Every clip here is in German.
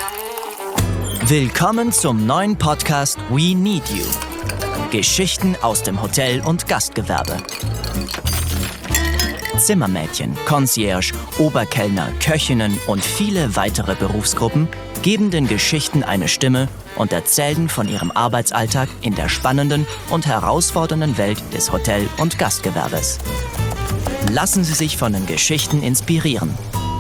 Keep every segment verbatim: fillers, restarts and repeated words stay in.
Willkommen zum neuen Podcast We Need You. Geschichten aus dem Hotel- und Gastgewerbe. Zimmermädchen, Concierge, Oberkellner, Köchinnen und viele weitere Berufsgruppen geben den Geschichten eine Stimme und erzählen von ihrem Arbeitsalltag in der spannenden und herausfordernden Welt des Hotel- und Gastgewerbes. Lassen Sie sich von den Geschichten inspirieren.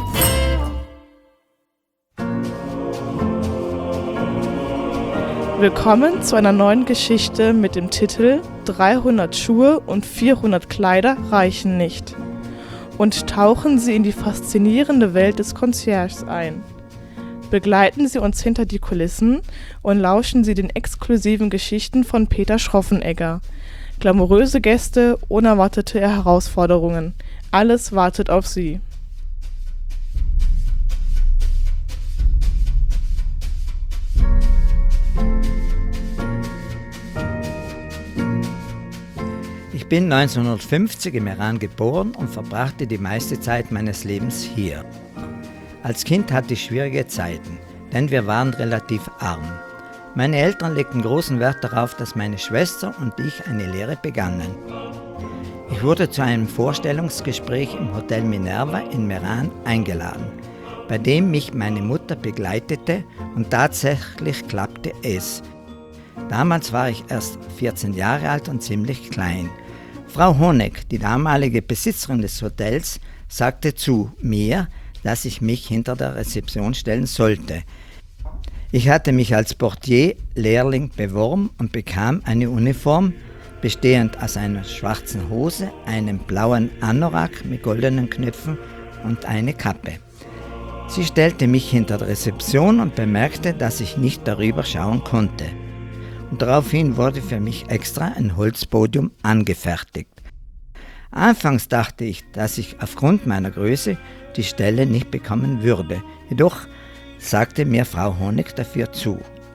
Willkommen zu einer neuen Geschichte mit dem Titel dreihundert Schuhe und vierhundert Kleider reichen nicht. Und tauchen Sie in die faszinierende Welt des Concierges ein. Begleiten Sie uns hinter die Kulissen und lauschen Sie den exklusiven Geschichten von Peter Schroffenegger. Glamouröse Gäste, unerwartete Herausforderungen. Alles wartet auf Sie. Ich bin neunzehnhundertfünfzig im Iran geboren und verbrachte die meiste Zeit meines Lebens hier. Als Kind hatte ich schwierige Zeiten, denn wir waren relativ arm. Meine Eltern legten großen Wert darauf, dass meine Schwester und ich eine Lehre begannen. Ich wurde zu einem Vorstellungsgespräch im Hotel Minerva in Meran eingeladen, bei dem mich meine Mutter begleitete, und tatsächlich klappte es. Damals war ich erst vierzehn Jahre alt und ziemlich klein. Frau Honeck, die damalige Besitzerin des Hotels, sagte zu mir, dass ich mich hinter der Rezeption stellen sollte. Ich hatte mich als Portier-Lehrling beworben und bekam eine Uniform, bestehend aus einer schwarzen Hose, einem blauen Anorak mit goldenen Knöpfen und eine Kappe. Sie stellte mich hinter der Rezeption und bemerkte, dass ich nicht darüber schauen konnte. Und daraufhin wurde für mich extra ein Holzpodium angefertigt. Anfangs dachte ich, dass ich aufgrund meiner Größe die Stelle nicht bekommen würde. Jedoch sagte mir Frau Honeck dafür zu.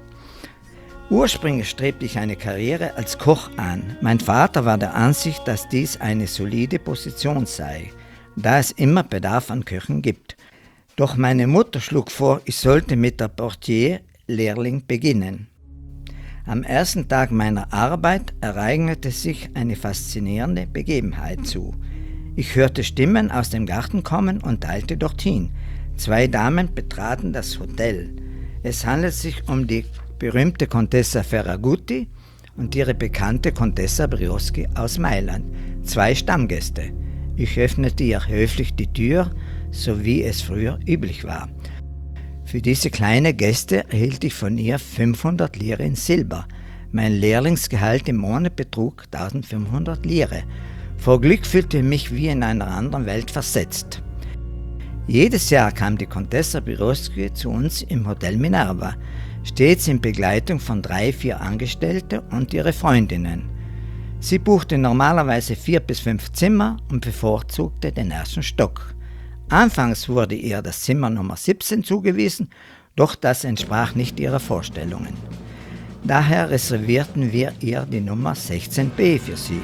Ursprünglich strebte ich eine Karriere als Koch an. Mein Vater war der Ansicht, dass dies eine solide Position sei, da es immer Bedarf an Köchen gibt. Doch meine Mutter schlug vor, ich sollte mit der Portier-Lehrling beginnen. Am ersten Tag meiner Arbeit ereignete sich eine faszinierende Begebenheit zu. Ich hörte Stimmen aus dem Garten kommen und eilte dorthin. Zwei Damen betraten das Hotel. Es handelt sich um die berühmte Contessa Ferragutti und ihre bekannte Contessa Brioschi aus Mailand, zwei Stammgäste. Ich öffnete ihr höflich die Tür, so wie es früher üblich war. Für diese kleine Gäste erhielt ich von ihr fünfhundert Lire in Silber. Mein Lehrlingsgehalt im Monat betrug eintausendfünfhundert Lire. Vor Glück fühlte ich mich wie in einer anderen Welt versetzt. Jedes Jahr kam die Contessa Brioschi zu uns im Hotel Minerva, stets in Begleitung von drei, vier Angestellte und ihre Freundinnen. Sie buchte normalerweise vier bis fünf Zimmer und bevorzugte den ersten Stock. Anfangs wurde ihr das Zimmer Nummer siebzehn zugewiesen, doch das entsprach nicht ihrer Vorstellungen. Daher reservierten wir ihr die Nummer sechzehn b für sie.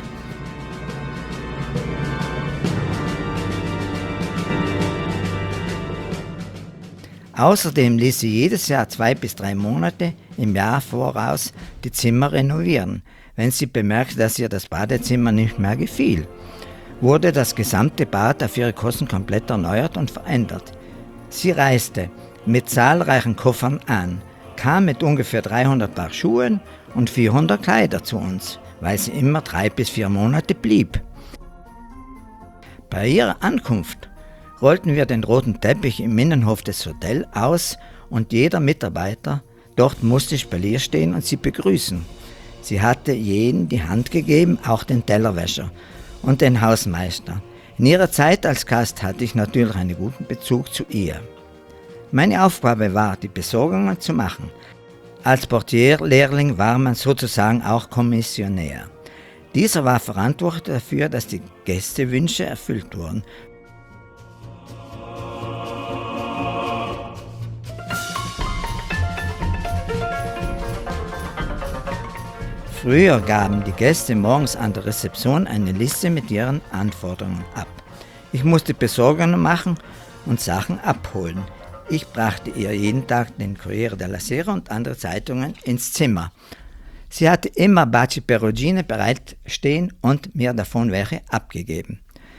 Außerdem ließ sie jedes Jahr zwei bis drei Monate im Jahr voraus die Zimmer renovieren, wenn sie bemerkte, dass ihr das Badezimmer nicht mehr gefiel. Wurde das gesamte Bad auf ihre Kosten komplett erneuert und verändert. Sie reiste mit zahlreichen Koffern an, kam mit ungefähr dreihundert Paar Schuhen und vierhundert Kleider zu uns, weil sie immer drei bis vier Monate blieb. Bei ihrer Ankunft rollten wir den roten Teppich im Innenhof des Hotels aus und jeder Mitarbeiter dort musste Spalier stehen und sie begrüßen. Sie hatte jedem die Hand gegeben, auch den Tellerwäscher und den Hausmeister. In ihrer Zeit als Gast hatte ich natürlich einen guten Bezug zu ihr. Meine Aufgabe war, die Besorgungen zu machen. Als Portier-Lehrling war man sozusagen auch Kommissionär. Dieser war verantwortlich dafür, dass die Gästewünsche erfüllt wurden. Früher gaben die Gäste morgens an der Rezeption eine Liste mit ihren Anforderungen ab. Ich musste Besorgungen machen und Sachen abholen. Ich brachte ihr jeden Tag den Corriere della Sera und andere Zeitungen ins Zimmer. Sie hatte immer Baci Perugine bereitstehen und mir davon welche abgegeben.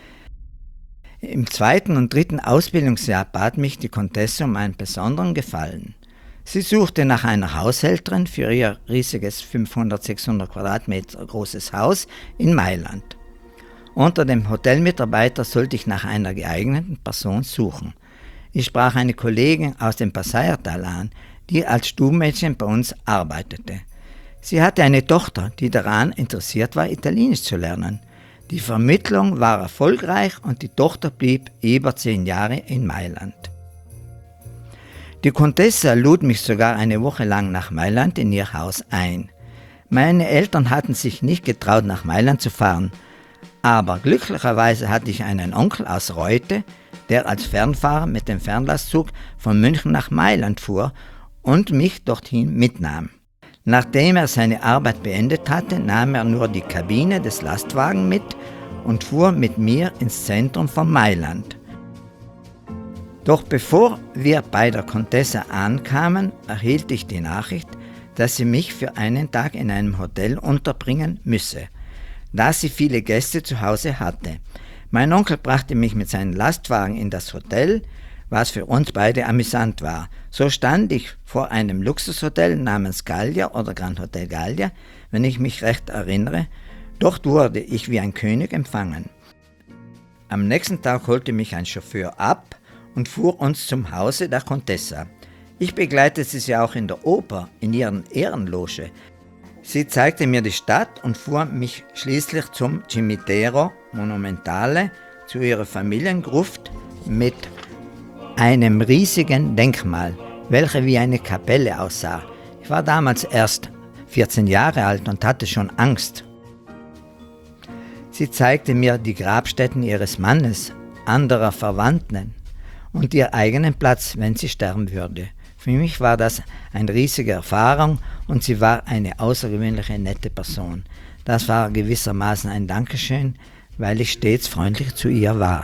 Im zweiten und dritten Ausbildungsjahr bat mich die Contessa um einen besonderen Gefallen. Sie suchte nach einer Haushälterin für ihr riesiges fünfhundert, sechshundert Quadratmeter großes Haus in Mailand. Unter dem Hotelmitarbeiter sollte ich nach einer geeigneten Person suchen. Ich sprach eine Kollegin aus dem Passaiertal an, die als Stubenmädchen bei uns arbeitete. Sie hatte eine Tochter, die daran interessiert war, Italienisch zu lernen. Die Vermittlung war erfolgreich und die Tochter blieb über zehn Jahre in Mailand. Die Contessa lud mich sogar eine Woche lang nach Mailand in ihr Haus ein. Meine Eltern hatten sich nicht getraut, nach Mailand zu fahren, aber glücklicherweise hatte ich einen Onkel aus Reute, der als Fernfahrer mit dem Fernlastzug von München nach Mailand fuhr und mich dorthin mitnahm. Nachdem er seine Arbeit beendet hatte, nahm er nur die Kabine des Lastwagens mit und fuhr mit mir ins Zentrum von Mailand. Doch bevor wir bei der Contessa ankamen, erhielt ich die Nachricht, dass sie mich für einen Tag in einem Hotel unterbringen müsse, da sie viele Gäste zu Hause hatte. Mein Onkel brachte mich mit seinem Lastwagen in das Hotel, was für uns beide amüsant war. So stand ich vor einem Luxushotel namens Gallia oder Grand Hotel Gallia, wenn ich mich recht erinnere. Dort wurde ich wie ein König empfangen. Am nächsten Tag holte mich ein Chauffeur ab und fuhr uns zum Hause der Contessa. Ich begleitete sie auch in der Oper, in ihren Ehrenloge. Sie zeigte mir die Stadt und fuhr mich schließlich zum Cimitero Monumentale, zu ihrer Familiengruft mit einem riesigen Denkmal, welche wie eine Kapelle aussah. Ich war damals erst vierzehn Jahre alt und hatte schon Angst. Sie zeigte mir die Grabstätten ihres Mannes, anderer Verwandten und ihren eigenen Platz, wenn sie sterben würde. Für mich war das eine riesige Erfahrung und sie war eine außergewöhnliche nette Person. Das war gewissermaßen ein Dankeschön, weil ich stets freundlich zu ihr war.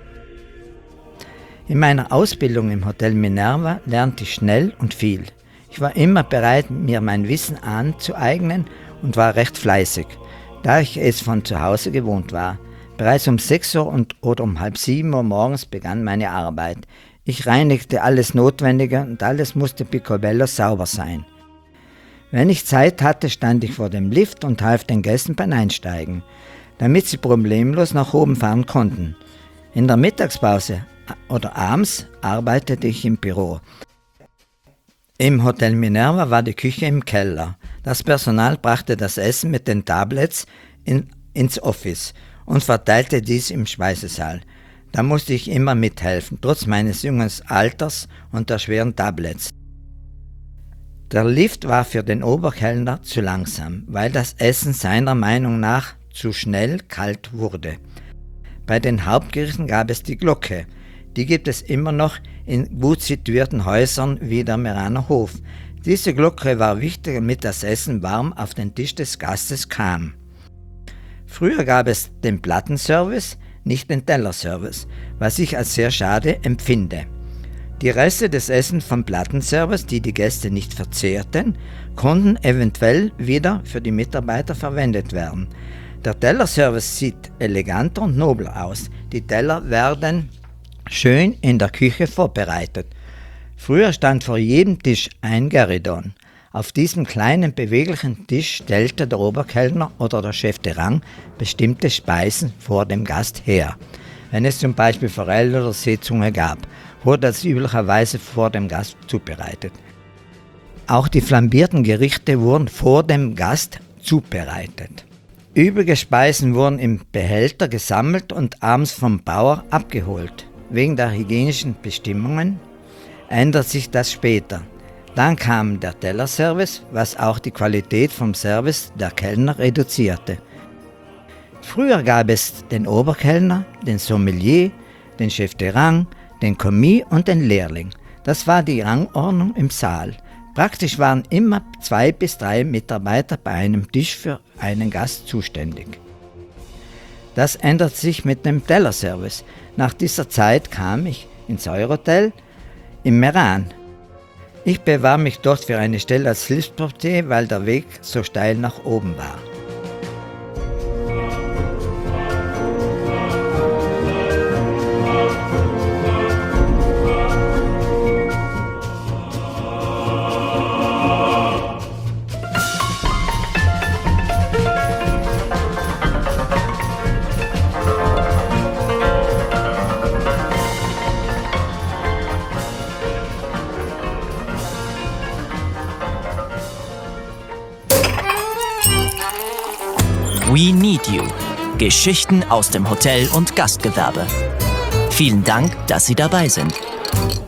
In meiner Ausbildung im Hotel Minerva lernte ich schnell und viel. Ich war immer bereit, mir mein Wissen anzueignen und war recht fleißig, da ich es von zu Hause gewohnt war. Bereits um sechs Uhr und, oder um halb sieben Uhr morgens begann meine Arbeit. Ich reinigte alles Notwendige und alles musste picobello sauber sein. Wenn ich Zeit hatte, stand ich vor dem Lift und half den Gästen beim Einsteigen, damit sie problemlos nach oben fahren konnten. In der Mittagspause oder abends arbeitete ich im Büro. Im Hotel Minerva war die Küche im Keller. Das Personal brachte das Essen mit den Tablets in, ins Office und verteilte dies im Speisesaal. Da musste ich immer mithelfen, trotz meines jungen Alters und der schweren Tablets. Der Lift war für den Oberkellner zu langsam, weil das Essen seiner Meinung nach zu schnell kalt wurde. Bei den Hauptgerichten gab es die Glocke. Die gibt es immer noch in gut situierten Häusern wie der Meraner Hof. Diese Glocke war wichtig, damit das Essen warm auf den Tisch des Gastes kam. Früher gab es den Plattenservice, nicht den Tellerservice, was ich als sehr schade empfinde. Die Reste des Essens vom Plattenservice, die die Gäste nicht verzehrten, konnten eventuell wieder für die Mitarbeiter verwendet werden. Der Tellerservice sieht eleganter und nobler aus. Die Teller werden schön in der Küche vorbereitet. Früher stand vor jedem Tisch ein Gueridon. Auf diesem kleinen beweglichen Tisch stellte der Oberkellner oder der Chef de Rang bestimmte Speisen vor dem Gast her. Wenn es zum Beispiel Forelle oder Seezunge gab, wurde das üblicherweise vor dem Gast zubereitet. Auch die flambierten Gerichte wurden vor dem Gast zubereitet. Übrige Speisen wurden im Behälter gesammelt und abends vom Bauer abgeholt. Wegen der hygienischen Bestimmungen ändert sich das später. Dann kam der Tellerservice, was auch die Qualität vom Service der Kellner reduzierte. Früher gab es den Oberkellner, den Sommelier, den Chef de Rang, den Commis und den Lehrling. Das war die Rangordnung im Saal. Praktisch waren immer zwei bis drei Mitarbeiter bei einem Tisch für einen Gast zuständig. Das ändert sich mit dem Tellerservice. Nach dieser Zeit kam ich ins Eurohotel. im Meran. Ich bewarb mich dort für eine Stelle als Hilfsportier, weil der Weg so steil nach oben war. We Need You. Geschichten aus dem Hotel- und Gastgewerbe. Vielen Dank, dass Sie dabei sind.